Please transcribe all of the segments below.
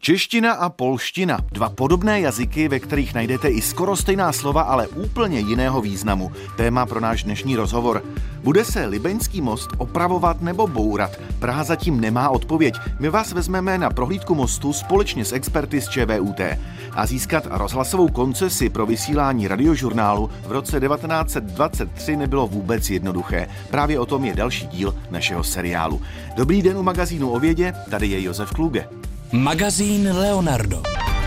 Čeština a polština. Dva podobné jazyky, ve kterých najdete i skoro stejná slova, ale úplně jiného významu. Téma pro náš dnešní rozhovor. Bude se Libeňský most opravovat nebo bourat? Praha zatím nemá odpověď. My vás vezmeme na prohlídku mostu společně s experty z ČVUT. A získat rozhlasovou koncesi pro vysílání radiožurnálu v roce 1923 nebylo vůbec jednoduché. Právě o tom je další díl našeho seriálu. Dobrý den u magazínu o vědě, tady je Josef Kluge. Magazín Leonardo.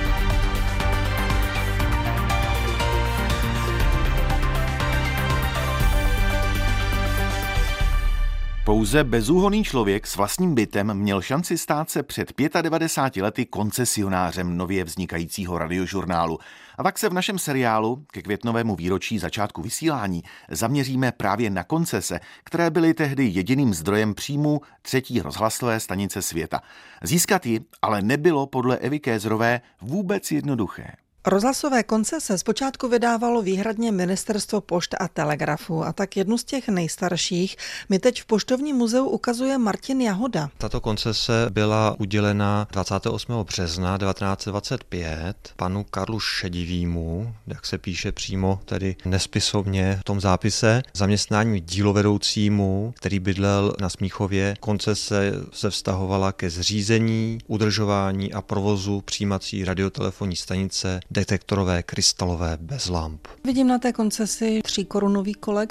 Pouze bezúhonný člověk s vlastním bytem měl šanci stát se před 95 lety koncesionářem nově vznikajícího radiožurnálu. A tak se v našem seriálu ke květnovému výročí začátku vysílání zaměříme právě na koncese, které byly tehdy jediným zdrojem příjmů třetí rozhlasové stanice světa. Získat ji ale nebylo podle Evy Kézrové vůbec jednoduché. Rozhlasové koncese zpočátku vydávalo výhradně Ministerstvo pošt a telegrafu a tak jednu z těch nejstarších mi teď v Poštovním muzeu ukazuje Martin Jahoda. Tato koncese byla udělena 28. března 1925 panu Karlu Šedivýmu, jak se píše přímo tedy nespisovně v tom zápise, zaměstnání dílovedoucímu, který bydlel na Smíchově. Koncese se vztahovala ke zřízení, udržování a provozu přijímací radiotelefonní stanice detektorové krystalové bez lamp. Vidím na té koncesi 3korunový kolek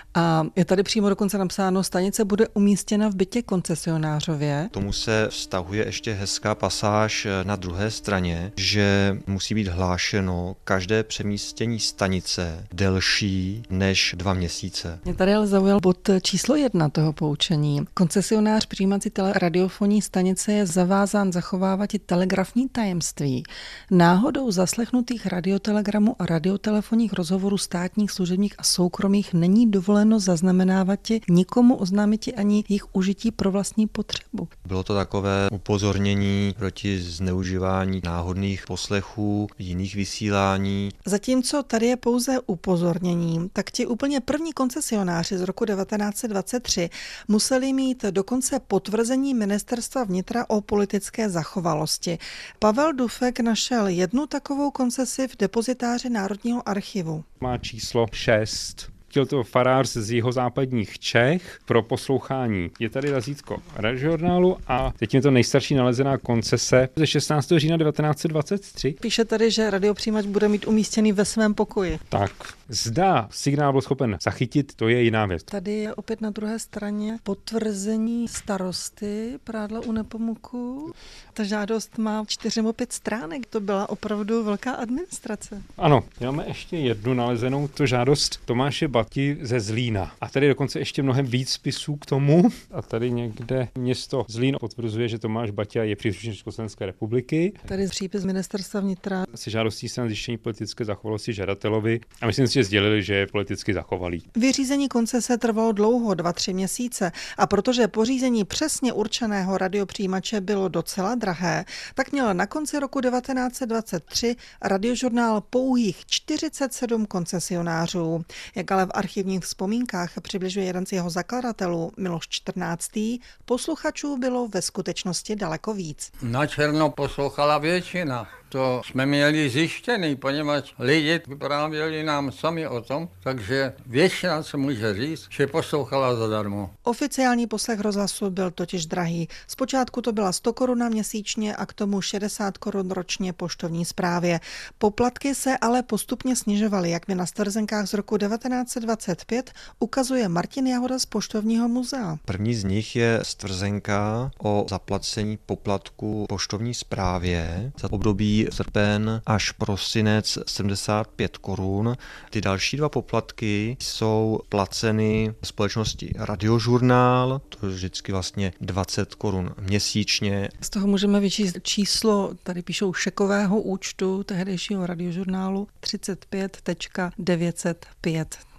a je tady přímo dokonce napsáno, stanice bude umístěna v bytě koncesionářově. Tomu se vztahuje ještě hezká pasáž na druhé straně, že musí být hlášeno každé přemístění stanice delší než 2 měsíce. Mě tady ale zaujal bod číslo 1 toho poučení. Koncesionář přijímací radiofonní stanice je zavázán zachovávat i telegrafní tajemství. Náhodou zaslechnutých radiotelegramů a radiotelefonních rozhovorů státních, služebních a soukromých není dovoleno zaznamenávat nikomu oznámit ani jejich užití pro vlastní potřebu. Bylo to takové upozornění proti zneužívání náhodných poslechů, jiných vysílání. Zatímco tady je pouze upozornění, tak ti úplně první koncesionáři z roku 1923 museli mít dokonce potvrzení Ministerstva vnitra o politické zachovalosti. Pavel Dufek našel jednu takovou koncesi v depozitáři Národního archivu. Má číslo 6. Chtěl to farář z jihozápadních Čech pro poslouchání. Je tady razítko radiožurnálu a teď je to nejstarší nalezená koncese ze 16. října 1923. Píše tady, že radiopřijímač bude mít umístěný ve svém pokoji. Tak, zda signál byl schopen zachytit, to je jiná věc. Tady je opět na druhé straně potvrzení starosty Prádla u Nepomuku. Ta žádost má 4 nebo 5 stránek. To byla opravdu velká administrace. Ano, máme ještě jednu nalezenou, to žádost Tomáše Bati ze Zlína. A tady dokonce ještě mnohem víc spisů k tomu. A tady někde město Zlín potvrzuje, že Tomáš Baťa je příslušník Československé republiky. Tady přípis Ministerstva vnitra. Se žádostí se na zjištění politické zachovalosti žadatelovi a myslím si, že sdělili, že je politicky zachovalý. Vyřízení koncese trvalo dlouho, 2-3 měsíce, a protože pořízení přesně určeného radiopřijímače bylo docela drahé, tak měl na konci roku 1923 radiožurnál pouhých 47 koncesionářů. Jak ale v archivních vzpomínkách přibližuje jeden z jeho zakladatelů, Miloš 14., posluchačů bylo ve skutečnosti daleko víc. Na černo poslouchala většina. To jsme měli zjištěný, poněvadž lidi vyprávěli nám sami o tom, takže většina se může říct, že poslouchala zadarmo. Oficiální poslech rozhlasu byl totiž drahý. Zpočátku to byla 100 korun měsíčně a k tomu 60 korun ročně poštovní správě. Poplatky se ale postupně snižovaly, jak mi na stvrzenkách z roku 1925 ukazuje Martin Jahoda z Poštovního muzea. První z nich je stvrzenka o zaplacení poplatku poštovní správě za období srpen až prosinec 75 korun. Ty další 2 poplatky jsou placeny společnosti Radiožurnál, to je vždycky vlastně 20 korun měsíčně. Z toho můžeme vyčíst číslo, tady píšou šekového účtu tehdejšího Radiožurnálu 35,905.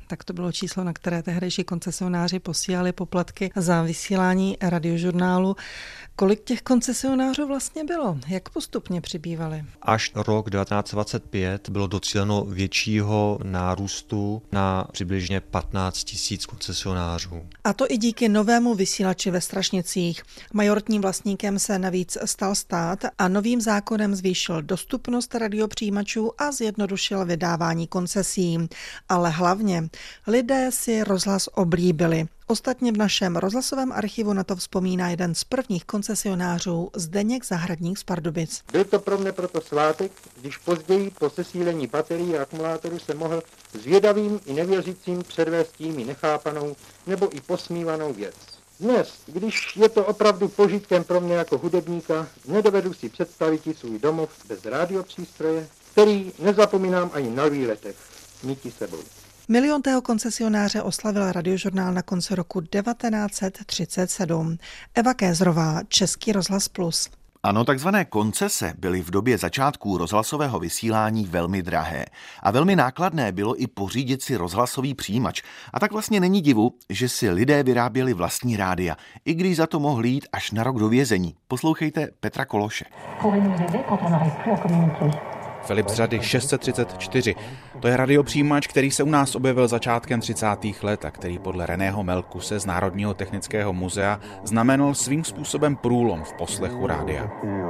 tak to bylo číslo, na které tehdejší koncesionáři posílali poplatky za vysílání radiožurnálu. Kolik těch koncesionářů vlastně bylo? Jak postupně přibývali? Až rok 1925 bylo docíleno většího nárůstu na přibližně 15 000 koncesionářů. A to i díky novému vysílači ve Strašnicích. Majoritním vlastníkem se navíc stal stát a novým zákonem zvýšil dostupnost radiopřijímačů a zjednodušil vydávání koncesí. Ale hlavně lidé si rozhlas oblíbili. Ostatně v našem rozhlasovém archivu na to vzpomíná jeden z prvních koncesionářů Zdeněk Zahradník z Pardubic. Byl to pro mne proto svátek, když později po sesílení baterií a akumulátorů se mohl zvědavým i nevěřícím předvést tím i nechápanou nebo i posmívanou věc. Dnes, když je to opravdu požitkem pro mě jako hudebníka, nedovedu si představit i svůj domov bez rádiopřístroje, který nezapomínám ani na výletech, míti sebou. Miliontého koncesionáře oslavil radiožurnál na konci roku 1937. Eva Kézrová, Český rozhlas Plus. Ano, takzvané koncese byly v době začátků rozhlasového vysílání velmi drahé. A velmi nákladné bylo i pořídit si rozhlasový přijímač. A tak vlastně není divu, že si lidé vyráběli vlastní rádia, i když za to mohli jít až na rok do vězení. Poslouchejte Petra Kološe. Philips řady 634. To je radiopřijímač, který se u nás objevil začátkem 30. let a který podle Reného Melkuse z Národního technického muzea znamenal svým způsobem průlom v poslechu rádia.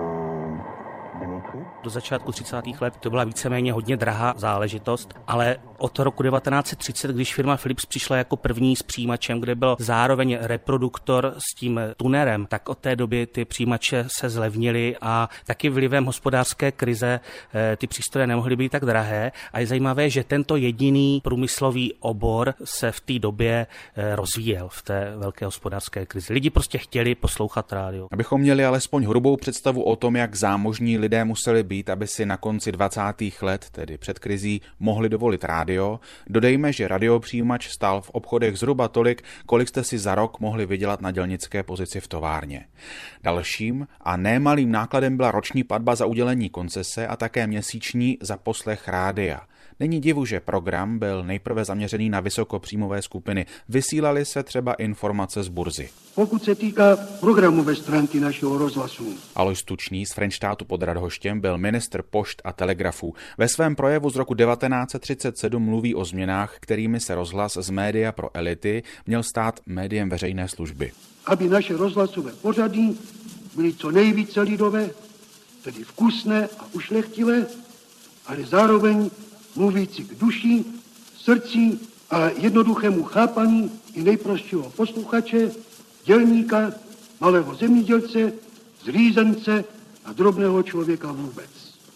Do začátku 30. let to byla víceméně hodně drahá záležitost, ale od roku 1930, když firma Philips přišla jako první s přijímačem, kde byl zároveň reproduktor s tím tunerem, tak od té doby ty přijímače se zlevnily a taky vlivem hospodářské krize ty přístroje nemohly být tak drahé. A je zajímavé, že tento jediný průmyslový obor se v té době rozvíjel v té velké hospodářské krizi. Lidi prostě chtěli poslouchat rádio. Abychom měli alespoň hrubou představu o tom, jak zámožní lidé museli být, aby si na konci 20. let, tedy před krizí, mohli dovolit rádio, dodejme, že radiopřijímač stál v obchodech zhruba tolik, kolik jste si za rok mohli vydělat na dělnické pozici v továrně. Dalším a nemalým nákladem byla roční platba za udělení koncese a také měsíční za poslech rádia. Není divu, že program byl nejprve zaměřený na vysokopříjmové skupiny. Vysílaly se třeba informace z burzy. Pokud se týká programové stránky našeho rozhlasu. Alojz Tučný z Frenštátu pod Radhoštěm byl ministr pošt a telegrafů. Ve svém projevu z roku 1937 mluví o změnách, kterými se rozhlas z média pro elity měl stát médiem veřejné služby. Aby naše rozhlasové pořady byly co nejvíce lidové, tedy vkusné a ušlechtilé, ale zároveň mluvící k duši, srdci a jednoduchému chápaní i nejprostšího posluchače, dělníka, malého zemědělce, zřízence a drobného člověka vůbec.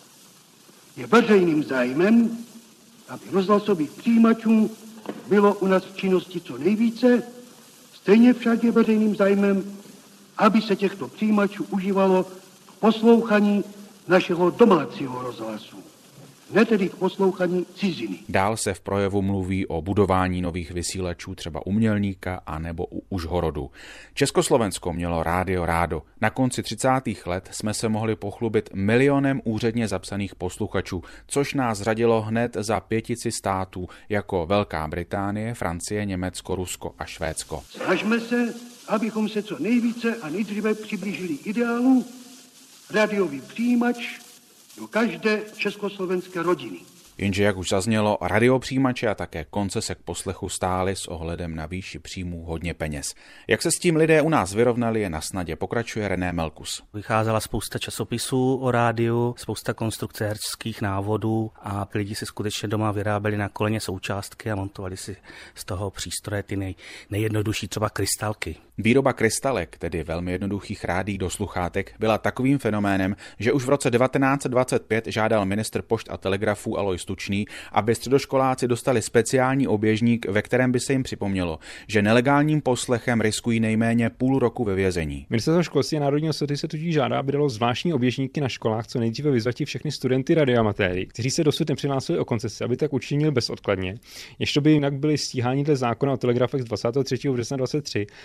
Je veřejným zájmem, aby rozhlasových přijímačů bylo u nás v činnosti co nejvíce, stejně však je veřejným zájmem, aby se těchto přijímačů užívalo k poslouchaní našeho domácího rozhlasu. Ne tedy k poslouchaní ciziny. Dál se v projevu mluví o budování nových vysílačů třeba u Mělníka a nebo u Užhorodu. Československo mělo rádio rádo. Na konci 30. let jsme se mohli pochlubit milionem úředně zapsaných posluchačů, což nás řadilo hned za 5 států jako Velká Británie, Francie, Německo, Rusko a Švédsko. Snažme se, abychom se co nejvíce a nejdříve přiblížili ideálu rádiový přijímač do každé československé rodiny. Jenže, jak už zaznělo, radiopřijímače a také koncese k poslechu stály s ohledem na výši příjmů hodně peněz. Jak se s tím lidé u nás vyrovnali, je na snadě, pokračuje René Melkus. Vycházela spousta časopisů o rádiu, spousta konstrukce herských návodů a lidi si skutečně doma vyráběli na koleně součástky a montovali si z toho přístroje ty nejjednodušší třeba krystalky. Výroba krystalek, tedy velmi jednoduchých rádií do sluchátek, byla takovým fenoménem, že už v roce 1925 žádal ministr pošt a telegrafů Alojz Tučný, aby středoškoláci dostali speciální oběžník, ve kterém by se jim připomnělo, že nelegálním poslechem riskují nejméně půl roku ve vězení. Ministerstvo školství a národní osvěty se tudíž žádá, aby dalo zvláštní oběžníky na školách co nejdříve vyzvati všechny studenty radioamatéry, kteří se dosud nepřihlásili o koncesi, aby tak učinil bezodkladně. Ještě by jinak byli stíháni dle zákona o telegrafech z 23. března 23, dle něho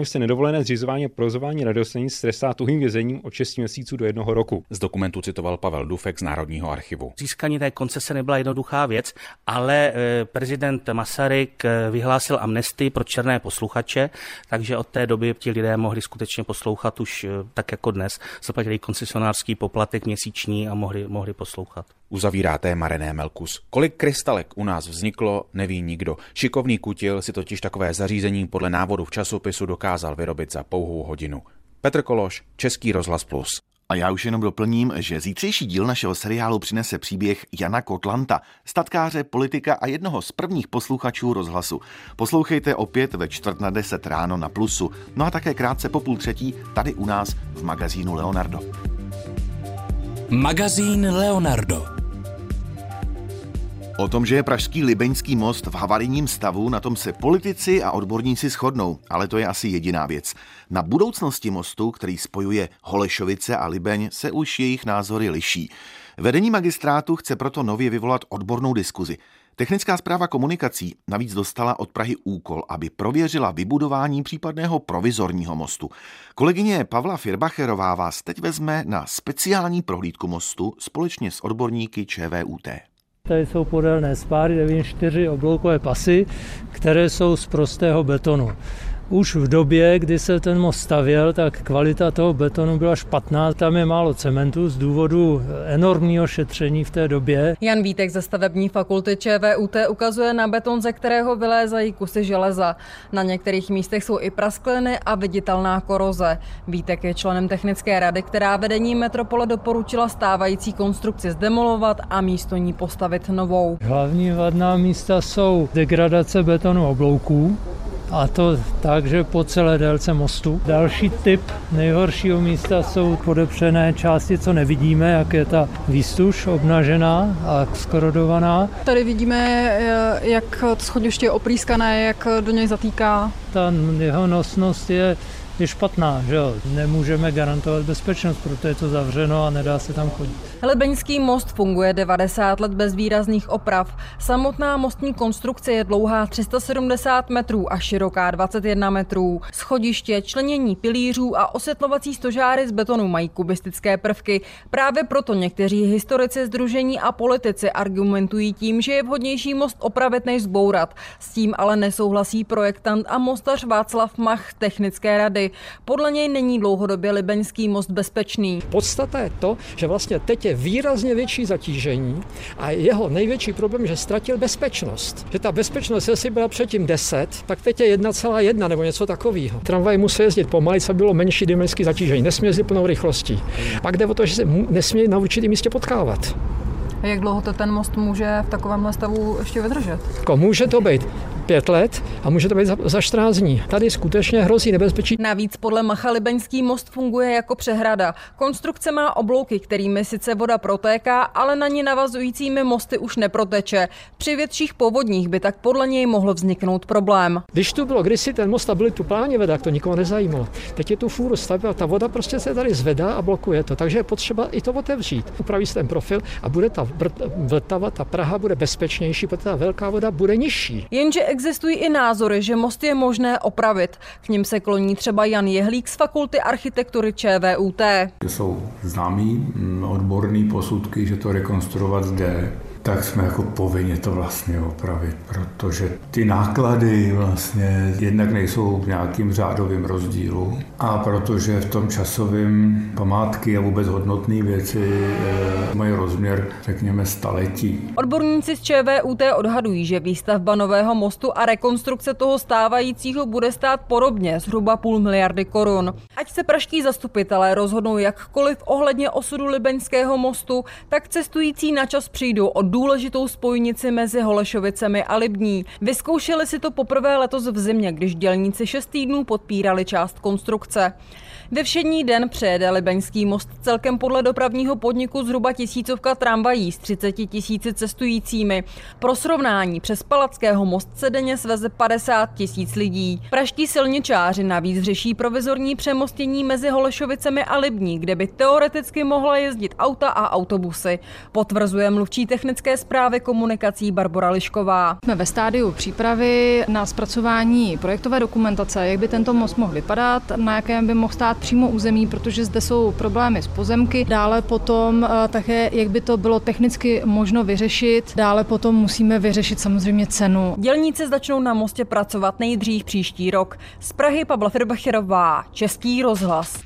se nedovolené zřizování a provozování radiostanic trestá tuhým vězením od 6 měsíců do 1 roku. Z dokumentu citoval Pavel Dufek z Národního archivu. Získání té koncese nebyla jednoduchá věc, ale prezident Masaryk vyhlásil amnestii pro černé posluchače, takže od té doby ti lidé mohli skutečně poslouchat už tak jako dnes. Zaplatili koncesionářský poplatek měsíční a mohli poslouchat. Uzavírá téma René Melkus. Kolik krystalek u nás vzniklo, neví nikdo. Šikovný kutil si totiž takové zařízení podle návodu v časopisu dokázal vyrobit za pouhou hodinu. Petr Kološ, Český rozhlas Plus. A já už jenom doplním, že zítřejší díl našeho seriálu přinese příběh Jana Kotlanta, statkáře, politika a jednoho z prvních posluchačů rozhlasu. Poslouchejte opět ve 9:45 ráno na Plusu, no a také krátce po 2:30 tady u nás v magazínu Leonardo. Magazín Leonardo. O tom, že je pražský Libeňský most v havarijním stavu, na tom se politici a odborníci shodnou, ale to je asi jediná věc. Na budoucnosti mostu, který spojuje Holešovice a Libeň, se už jejich názory liší. Vedení magistrátu chce proto nově vyvolat odbornou diskuzi. Technická správa komunikací navíc dostala od Prahy úkol, aby prověřila vybudování případného provizorního mostu. Kolegyně Pavla Firbacherová vás teď vezme na speciální prohlídku mostu společně s odborníky ČVUT. Tady jsou podélné spáry, 4 obloukové pasy, které jsou z prostého betonu. Už v době, kdy se ten most stavěl, tak kvalita toho betonu byla špatná. Tam je málo cementu z důvodu enormního šetření v té době. Jan Vítek ze stavební fakulty ČVUT ukazuje na beton, ze kterého vylézají kusy železa. Na některých místech jsou i praskliny a viditelná koroze. Vítek je členem technické rady, která vedení metropole doporučila stávající konstrukci zdemolovat a místo ní postavit novou. Hlavní vadná místa jsou degradace betonu oblouků, a to tak, že po celé délce mostu. Další typ nejhoršího místa jsou podepřené části, co nevidíme, jak je ta výstuž obnažená a skorodovaná. Tady vidíme, jak schodiště je oprýskané, jak do něj zatýká. Ta jeho nosnost je špatná, že jo? Nemůžeme garantovat bezpečnost, proto je to zavřeno a nedá se tam chodit. Libeňský most funguje 90 let bez výrazných oprav. Samotná mostní konstrukce je dlouhá 370 metrů a široká 21 metrů. Schodiště, členění pilířů a osvětlovací stožáry z betonu mají kubistické prvky. Právě proto někteří historici, sdružení a politici argumentují tím, že je vhodnější most opravit než zbourat. S tím ale nesouhlasí projektant a mostař Václav Mach technické rady. Podle něj není dlouhodobě Libeňský most bezpečný. Podstata je to, že vlastně teď je výrazně větší zatížení a jeho největší problém je, že ztratil bezpečnost. Že ta bezpečnost, jestli byla předtím 10, tak teď je 1,1 nebo něco takového. Tramvaj musí jezdit pomalej, aby bylo menší dynamické zatížení. Nesmí jezdit plnou rychlostí. Pak jde o to, že se nesmí na určitém místě potkávat. A jak dlouho to ten most může v takovémhle stavu ještě vydržet? Může to být 5 let a může to být za 14 dní. Tady skutečně hrozí nebezpečí. Navíc podle Macha Libeňský most funguje jako přehrada. Konstrukce má oblouky, kterými sice voda protéká, ale na ně navazujícími mosty už neproteče. Při větších povodních by tak podle něj mohl vzniknout problém. Když tu bylo kdysi ten most a byly tu pláně veda, to nikoho nezajímalo. Teď je tu fůru stavba, ta voda prostě se tady zvedá a blokuje to, takže je potřeba i to otevřít. Upraví se ten profil a bude ta Vltava, ta Praha bude bezpečnější, protože ta velká voda bude nižší. Jenže existují i názory, že most je možné opravit. K nim se kloní třeba Jan Jehlík z fakulty architektury ČVUT. To jsou známý odborný posudky, že to rekonstruovat jde, tak jsme jako povinni to vlastně opravit, protože ty náklady vlastně jednak nejsou v nějakým řádovým rozdílu a protože v tom časovém památky a vůbec hodnotné věci mají rozměr, řekněme, staletí. Odborníci z ČVUT odhadují, že výstavba nového mostu a rekonstrukce toho stávajícího bude stát podobně, zhruba 500 miliardy korun. Ať se pražští zastupitelé rozhodnou jakkoliv ohledně osudu Libeňského mostu, tak cestující na čas přijdou o důležitou spojnici mezi Holešovicemi a Libní. Vyzkoušeli si to poprvé letos v zimě, když dělníci 6 týdnů podpírali část konstrukce. Ve všední den přejede Libeňský most celkem podle dopravního podniku zhruba 1000 tramvají s 30 000 cestujícími. Pro srovnání přes Palackého most se denně sveze 50 000 lidí. Pražští silničáři navíc řeší provizorní přemostění mezi Holešovicemi a Libní, kde by teoreticky mohla jezdit auta a autobusy. Potvrzuje mluvčí technické správy komunikací Barbora Lišková. Jsme ve stádiu přípravy na zpracování projektové dokumentace, jak by tento most mohl vypadat, na jakém by mohl stát přímo území, protože zde jsou problémy s pozemky. Dále potom také, jak by to bylo technicky možno vyřešit. Dále potom musíme vyřešit samozřejmě cenu. Dělníci začnou na mostě pracovat nejdřív příští rok. Z Prahy Pavla Firbacherová, Český rozhlas.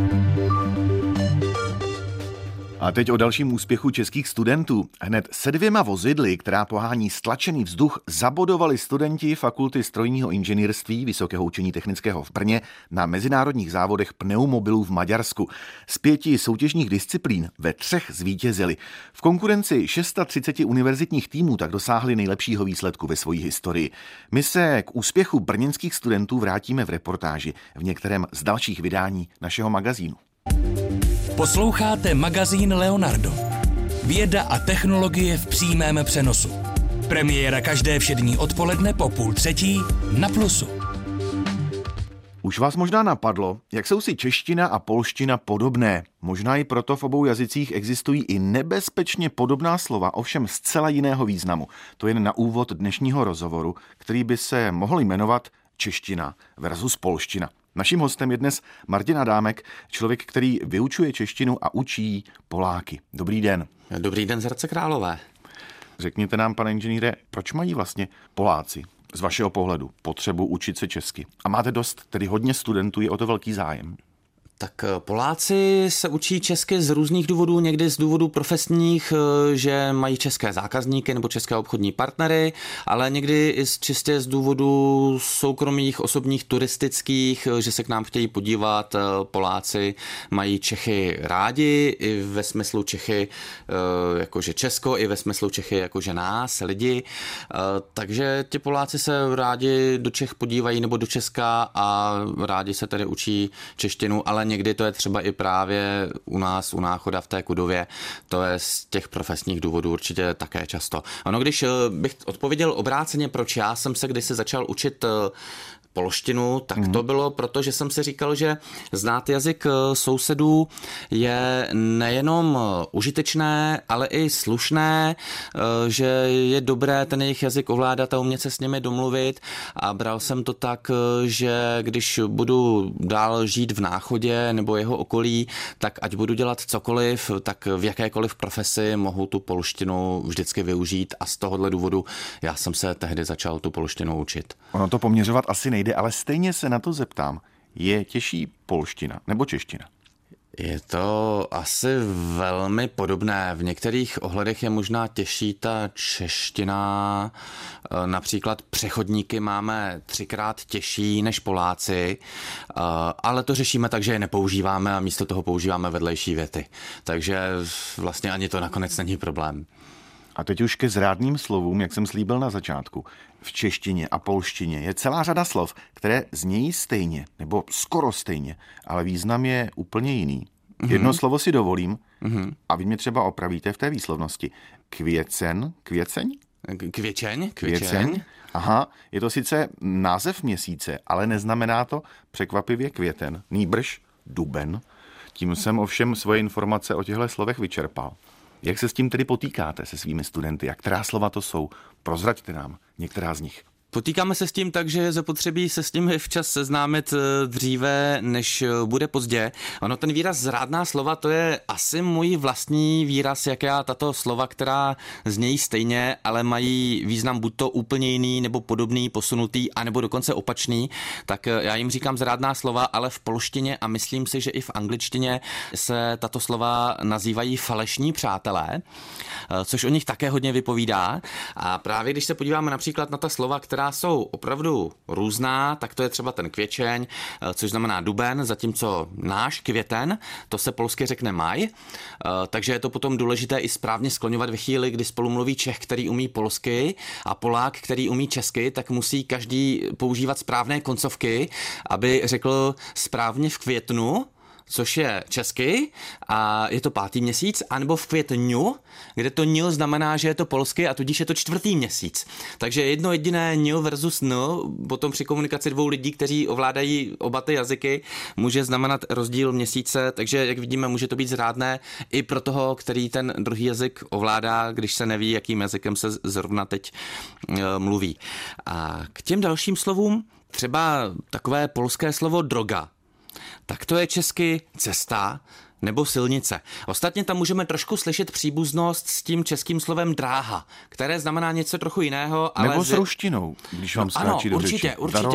A teď o dalším úspěchu českých studentů. Hned se 2 vozidly, která pohání stlačený vzduch, zabodovali studenti Fakulty strojního inženýrství Vysokého učení technického v Brně na mezinárodních závodech pneumobilů v Maďarsku. Z 5 soutěžních disciplín ve 3 zvítězili. V konkurenci 630 univerzitních týmů tak dosáhli nejlepšího výsledku ve své historii. My se k úspěchu brněnských studentů vrátíme v reportáži v některém z dalších vydání našeho magazínu. Posloucháte magazín Leonardo. Věda a technologie v přímém přenosu. Premiéra každé všední odpoledne po 2:30 na Plusu. Už vás možná napadlo, jak jsou si čeština a polština podobné. Možná i proto v obou jazycích existují i nebezpečně podobná slova, ovšem zcela jiného významu. To jen na úvod dnešního rozhovoru, který by se mohl jmenovat čeština versus polština. Naším hostem je dnes Martin Adámek, člověk, který vyučuje češtinu a učí Poláky. Dobrý den. Dobrý den z Hradce Králové. Řekněte nám, pane inženýre, proč mají vlastně Poláci z vašeho pohledu potřebu učit se česky? A máte dost, tedy hodně studentů, je o to velký zájem. Tak Poláci se učí česky z různých důvodů, někdy z důvodů profesních, že mají české zákazníky nebo české obchodní partnery, ale někdy i čistě z důvodů soukromých, osobních, turistických, že se k nám chtějí podívat. Poláci mají Čechy rádi, i ve smyslu Čechy jakože Česko, i ve smyslu Čechy jakože nás, lidi. Takže ti Poláci se rádi do Čech podívají nebo do Česka a rádi se tedy učí češtinu, ale někdy to je třeba i právě u nás, u Náchoda v té Kudově, to je z těch profesních důvodů určitě také často. Ono, když bych odpověděl obráceně, proč já jsem se kdysi začal učit polštinu, tak to bylo proto, že jsem si říkal, že znát jazyk sousedů je nejenom užitečné, ale i slušné, že je dobré ten jejich jazyk ovládat a umět se s nimi domluvit, a bral jsem to tak, že když budu dál žít v Náchodě nebo jeho okolí, tak ať budu dělat cokoliv, tak v jakékoliv profesi mohu tu polštinu vždycky využít, a z tohohle důvodu já jsem se tehdy začal tu polštinu učit. Ono to poměřovat asi nejde, ale stejně se na to zeptám. Je těžší polština nebo čeština? Je to asi velmi podobné. V některých ohledech je možná těžší ta čeština. Například přechodníky máme 3krát těžší než Poláci, ale to řešíme tak, že je nepoužíváme a místo toho používáme vedlejší věty. Takže vlastně ani to nakonec není problém. A teď už ke zrádným slovům, jak jsem slíbil na začátku. V češtině a polštině je celá řada slov, které znějí stejně, nebo skoro stejně, ale význam je úplně jiný. Jedno slovo si dovolím a vy mě třeba opravíte v té výslovnosti. Kvěcen, kvěceň? Kvěčeň. Aha, je to sice název měsíce, ale neznamená to překvapivě květen, nýbrž duben. Tím jsem ovšem svoje informace o těchto slovech vyčerpal. Jak se s tím tedy potýkáte se svými studenty a která slova to jsou? Prozraďte nám některá z nich. Potýkáme se s tím tak, že je zapotřebí se s tím včas seznámit dříve, než bude pozdě. Ono, ten výraz zrádná slova, to je asi můj vlastní výraz, jak já tato slova, která znějí stejně, ale mají význam buď to úplně jiný, nebo podobný, posunutý, anebo dokonce opačný, tak já jim říkám zrádná slova, ale v polštině a myslím si, že i v angličtině se tato slova nazývají falešní přátelé, což o nich také hodně vypovídá. A právě když se podíváme například na ta slova, která která jsou opravdu různá, tak to je třeba ten kvěčeň, což znamená duben, zatímco náš květen, to se polsky řekne maj, takže je to potom důležité i správně skloňovat ve chvíli, kdy spolu mluví Čech, který umí polsky, a Polák, který umí česky, tak musí každý používat správné koncovky, aby řekl správně v květnu, což je česky a je to 5. měsíc, anebo v květnu, kde to ňu znamená, že je to polsky a tudíž je to 4. měsíc. Takže jedno jediné ňu versus n, potom při komunikaci dvou lidí, kteří ovládají oba ty jazyky, může znamenat rozdíl měsíce, takže jak vidíme, může to být zrádné i pro toho, který ten druhý jazyk ovládá, když se neví, jakým jazykem se zrovna teď mluví. A k těm dalším slovům, třeba takové polské slovo droga, tak to je česky cesta nebo silnice. Ostatně tam můžeme trošku slyšet příbuznost s tím českým slovem dráha, které znamená něco trochu jiného. Ale nebo s ruštinou, když vám skáčí do řeči.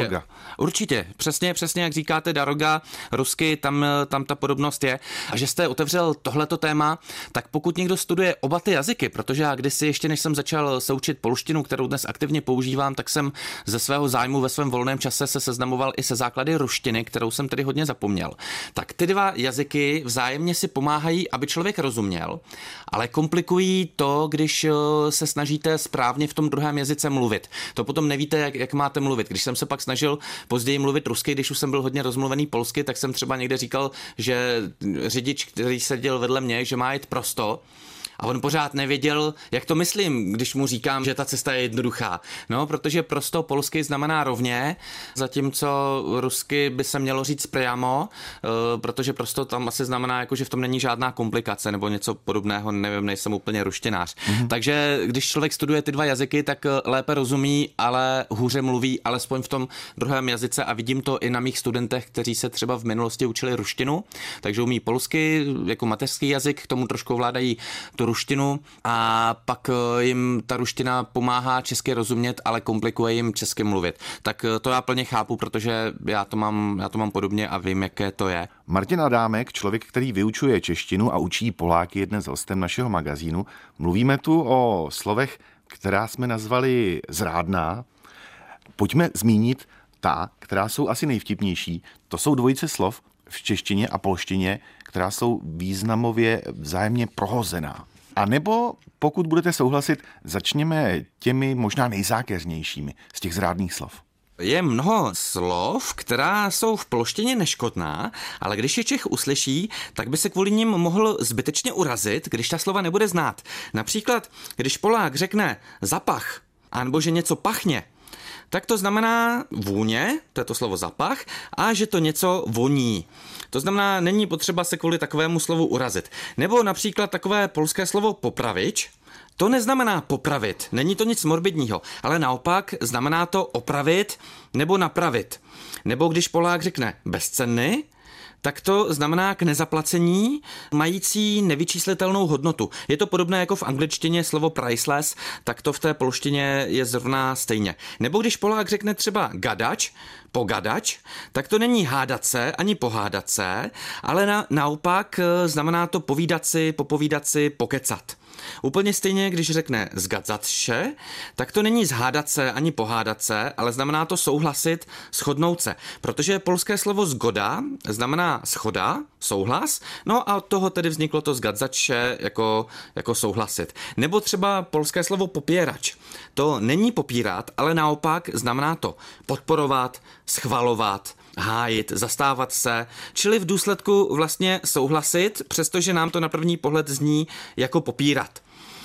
Určitě. Přesně jak říkáte, daroga, rusky, tam ta podobnost je. A že jste otevřel tohleto téma, tak pokud někdo studuje oba ty jazyky, protože já kdysi ještě než jsem začal se učit polštinu, kterou dnes aktivně používám, tak jsem ze svého zájmu ve svém volném čase se seznamoval i se základy ruštiny, kterou jsem tedy hodně zapomněl. Tak ty dva jazyky vzájemně si pomáhají, aby člověk rozuměl, ale komplikují to, když se snažíte správně v tom druhém jazyce mluvit. To potom nevíte, jak máte mluvit. Když jsem se pak snažil později mluvit rusky, když už jsem byl hodně rozmluvený polsky, tak jsem třeba někde říkal, že řidič, který seděl vedle mě, že má jít prosto, a on pořád nevěděl, jak to myslím, když mu říkám, že ta cesta je jednoduchá. No, protože prosto polsky znamená rovně, zatímco rusky by se mělo říct priamo, protože prosto tam asi znamená, jako, že v tom není žádná komplikace nebo něco podobného, nevím, nejsem úplně ruštinář. Takže když člověk studuje ty dva jazyky, tak lépe rozumí, ale hůře mluví, alespoň v tom druhém jazyce, a vidím to i na mých studentech, kteří se třeba v minulosti učili ruštinu, takže umí polsky jako mateřský jazyk, k tomu trošku ovládají tu ruštinu a pak jim ta ruština pomáhá česky rozumět, ale komplikuje jim česky mluvit. Tak to já plně chápu, protože já to mám podobně a vím, jaké to je. Martin Adámek, člověk, který vyučuje češtinu a učí Poláky, je dnes hostem našeho magazínu. Mluvíme tu o slovech, která jsme nazvali zrádná. Pojďme zmínit ta, která jsou asi nejvtipnější. To jsou dvojice slov v češtině a polštině, která jsou významově vzájemně prohozená. A nebo, pokud budete souhlasit, začněme těmi možná nejzákeřnějšími z těch zrádných slov. Je mnoho slov, která jsou v polštině neškodná, ale když je Čech uslyší, tak by se kvůli nim mohl zbytečně urazit, když ta slova nebude znát. Například, když Polák řekne zapach, anebo že něco pachně, tak to znamená vůně, to je to slovo zapach, a že to něco voní. To znamená, není potřeba se kvůli takovému slovu urazit. Nebo například takové polské slovo popravič, to neznamená popravit, není to nic morbidního, ale naopak znamená to opravit nebo napravit. Nebo když Polák řekne bezcenný, tak to znamená k nezaplacení, mající nevyčíslitelnou hodnotu. Je to podobné jako v angličtině slovo priceless, tak to v té polštině je zrovna stejně. Nebo když Polák řekne třeba gadač, pogadač, tak to není hádat se ani pohádat se, ale naopak znamená to povídat si, popovídat si, pokecat. Úplně stejně, když řekne zgadzat se, tak to není zhádat se ani pohádat se, ale znamená to souhlasit, shodnout se. Protože polské slovo zgoda znamená schoda, souhlas, no a od toho tedy vzniklo to zgadzat se jako souhlasit. Nebo třeba polské slovo popírač. To není popírat, ale naopak znamená to podporovat, schvalovat, hájit, zastávat se, čili v důsledku vlastně souhlasit, přestože nám to na první pohled zní jako popírat.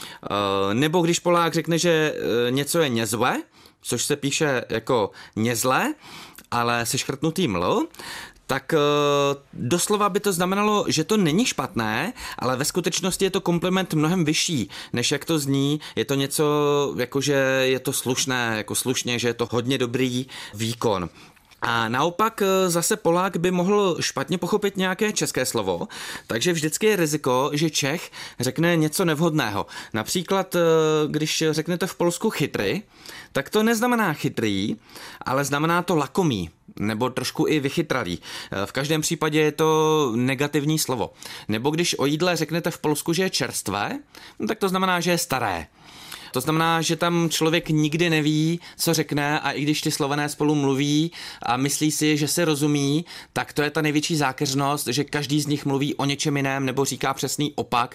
Nebo když Polák řekne, že něco je nězle, což se píše jako nězle, ale se škrtnutým l, tak doslova by to znamenalo, že to není špatné, ale ve skutečnosti je to kompliment mnohem vyšší, než jak to zní. Je to něco, jako že je to slušné, jako slušně, že je to hodně dobrý výkon. A naopak zase Polák by mohl špatně pochopit nějaké české slovo, takže vždycky je riziko, že Čech řekne něco nevhodného. Například, když řeknete v Polsku chytry, tak to neznamená chytrý, ale znamená to lakomý, nebo trošku i vychytralý. V každém případě je to negativní slovo. Nebo když o jídle řeknete v Polsku, že je čerstvé, tak to znamená, že je staré. To znamená, že tam člověk nikdy neví, co řekne, a i když ty Slované spolu mluví a myslí si, že se rozumí, tak to je ta největší zákeřnost, že každý z nich mluví o něčem jiném nebo říká přesný opak.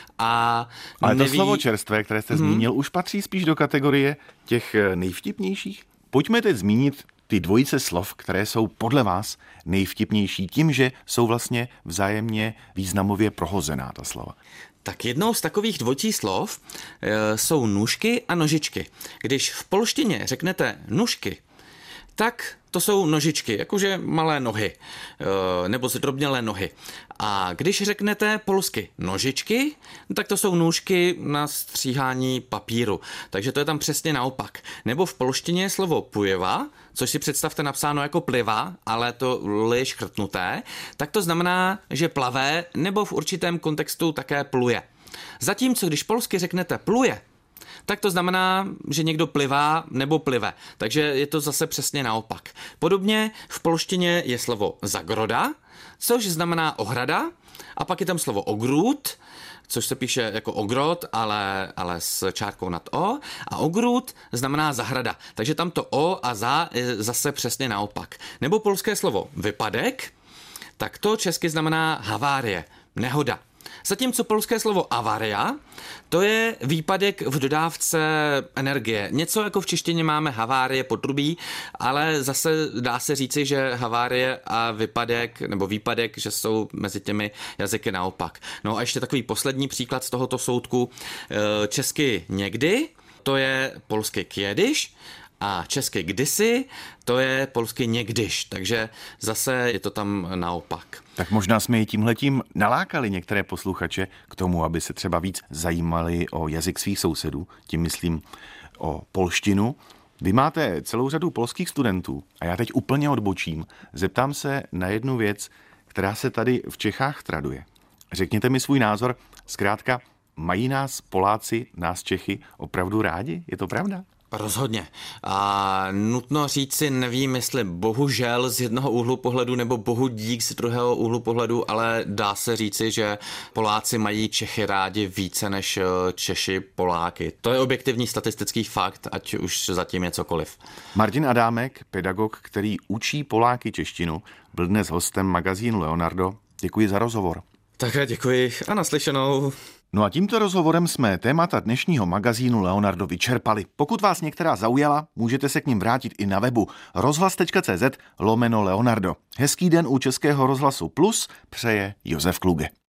Ale to slovo čerstvé, které jste zmínil, už patří spíš do kategorie těch nejvtipnějších. Pojďme teď zmínit ty dvojice slov, které jsou podle vás nejvtipnější tím, že jsou vlastně vzájemně významově prohozená ta slova. Tak jednou z takových dvojitých slov jsou nůžky a nožičky. Když v polštině řeknete nůžky, tak to jsou nožičky, jakože malé nohy, nebo zdrobnělé nohy. A když řeknete polsky nožičky, tak to jsou nůžky na stříhání papíru. Takže to je tam přesně naopak. Nebo v polštině je slovo pujeva, což si představte napsáno jako pliva, ale to je škrtnuté, tak to znamená, že plave, nebo v určitém kontextu také pluje. Zatímco když polsky řeknete pluje, tak to znamená, že někdo plivá nebo plive. Takže je to zase přesně naopak. Podobně v polštině je slovo zagroda, což znamená ohrada, a pak je tam slovo ogród, což se píše jako ogrod, ale s čárkou nad o. A ogród znamená zahrada. Takže tam to o a za je zase přesně naopak. Nebo polské slovo vypadek, tak to česky znamená havárie, nehoda. Zatímco polské slovo avaria, to je výpadek v dodávce energie. Něco jako v češtině máme havárie, potrubí, ale zase dá se říci, že havárie a vypadek nebo výpadek, že jsou mezi těmi jazyky naopak. No a ještě takový poslední příklad z tohoto soudku. Česky někdy, to je polsky kiedyś, a česky kdysi, to je polsky někdyž, takže zase je to tam naopak. Tak možná jsme i tímhletím nalákali některé posluchače k tomu, aby se třeba víc zajímali o jazyk svých sousedů, tím myslím o polštinu. Vy máte celou řadu polských studentů a já teď úplně odbočím. Zeptám se na jednu věc, která se tady v Čechách traduje. Řekněte mi svůj názor, zkrátka, mají nás Poláci, nás Čechy opravdu rádi? Je to pravda? Rozhodně. A nutno říci, nevím, jestli bohužel z jednoho úhlu pohledu nebo bohu dík z druhého úhlu pohledu, ale dá se říci, že Poláci mají Čechy rádi více než Češi Poláky. To je objektivní statistický fakt, ať už zatím je cokoliv. Martin Adámek, pedagog, který učí Poláky češtinu, byl dnes hostem magazínu Leonardo. Děkuji za rozhovor. Také děkuji a naslyšenou. No a tímto rozhovorem jsme témata dnešního magazínu Leonardo vyčerpali. Pokud vás některá zaujala, můžete se k nim vrátit i na webu rozhlas.cz/Leonardo. Hezký den u Českého rozhlasu Plus přeje Josef Kluge.